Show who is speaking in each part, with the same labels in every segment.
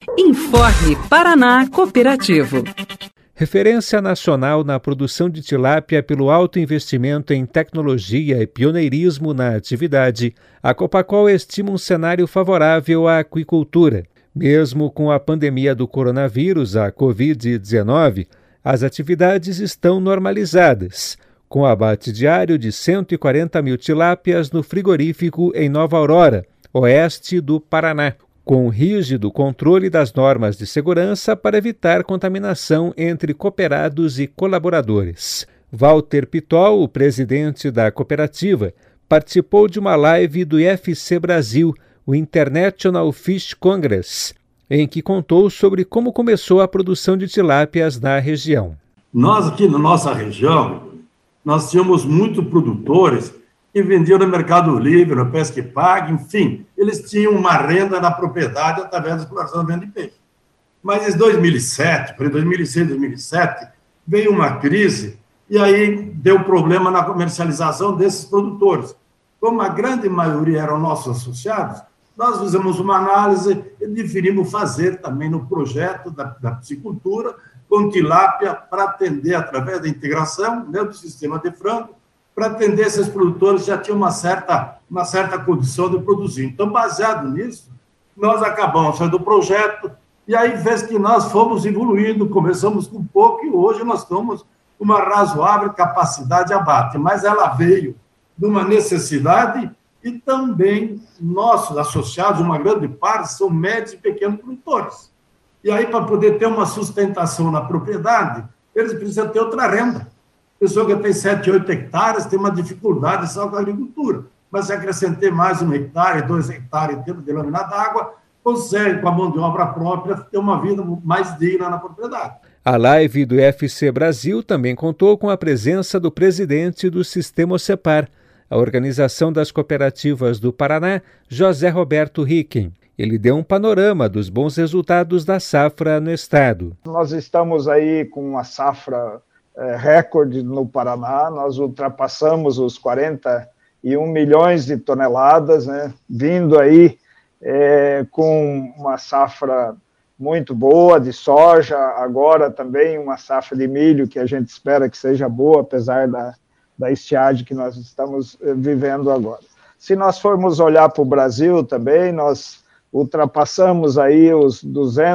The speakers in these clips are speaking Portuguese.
Speaker 1: Informe Paraná Cooperativo.
Speaker 2: Referência nacional na produção de tilápia pelo alto investimento em tecnologia e pioneirismo na atividade, a Copacol estima um cenário favorável à aquicultura. Mesmo com a pandemia do coronavírus, a Covid-19, as atividades estão normalizadas, com abate diário de 140 mil tilápias no frigorífico em Nova Aurora, oeste do Paraná, com rígido controle das normas de segurança para evitar contaminação entre cooperados e colaboradores. Walter Pitol, o presidente da cooperativa, participou de uma live do IFC Brasil, o International Fish Congress, em que contou sobre como começou a produção de tilápias na região.
Speaker 3: Nós aqui na nossa região, nós tínhamos muitos produtores que vendiam no Mercado Livre, no Pesca e Pague, enfim, eles tinham uma renda na propriedade através da exploração da venda de peixe. Mas em 2007, para 2006, 2007, veio uma crise e aí deu problema na comercialização desses produtores. Como a grande maioria eram nossos associados, nós fizemos uma análise e definimos fazer também no projeto da piscicultura com tilápia para atender, através da integração do sistema de frango, para atender esses produtores que já tinham uma certa condição de produzir. Então, baseado nisso, nós acabamos fazendo o projeto e aí fez que nós fomos evoluindo, começamos com pouco e hoje nós estamos com uma razoável capacidade de abate, mas ela veio de uma necessidade e também nossos associados, uma grande parte, são médios e pequenos produtores. E aí, para poder ter uma sustentação na propriedade, eles precisam ter outra renda. Pessoa que tem 7, 8 hectares tem uma dificuldade só com a agricultura, mas se acrescentar mais 1 hectare, 2 hectares em termos de lâmina d'água, consegue, com a mão de obra própria, ter uma vida mais digna na propriedade.
Speaker 2: A live do IFC Brasil também contou com a presença do presidente do Sistema OCEPAR, a Organização das Cooperativas do Paraná, José Roberto Ricken. Ele deu um panorama dos bons resultados da safra no estado.
Speaker 4: Nós estamos aí com uma safra recorde no Paraná, nós ultrapassamos os 41 milhões de toneladas, né, vindo aí com uma safra muito boa de soja, agora também uma safra de milho que a gente espera que seja boa, apesar da estiagem que nós estamos vivendo agora. Se nós formos olhar para o Brasil também, nós ultrapassamos aí os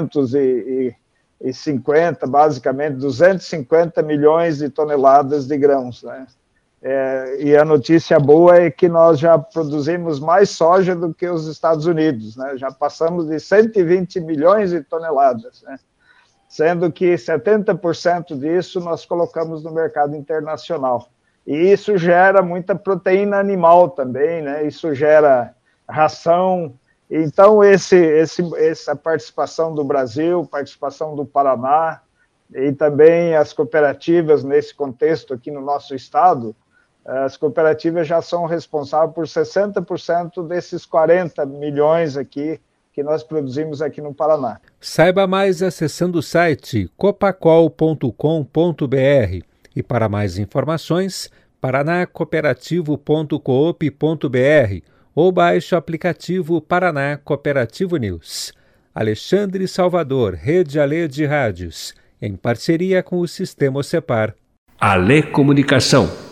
Speaker 4: 250 milhões de toneladas de grãos, né? E a notícia boa é que nós já produzimos mais soja do que os Estados Unidos, né? Já passamos de 120 milhões de toneladas, né? Sendo que 70% disso nós colocamos no mercado internacional. E isso gera muita proteína animal também, né? Isso gera ração. Então, essa participação do Brasil, participação do Paraná e também as cooperativas nesse contexto aqui no nosso estado, as cooperativas já são responsáveis por 60% desses 40 milhões aqui que nós produzimos aqui no Paraná.
Speaker 2: Saiba mais acessando o site copacol.com.br e para mais informações, paranacooperativo.coop.br ou baixe o aplicativo Paraná Cooperativo News. Alexandre Salvador, Rede Alê de Rádios, em parceria com o Sistema OCEPAR.
Speaker 5: Alê Comunicação.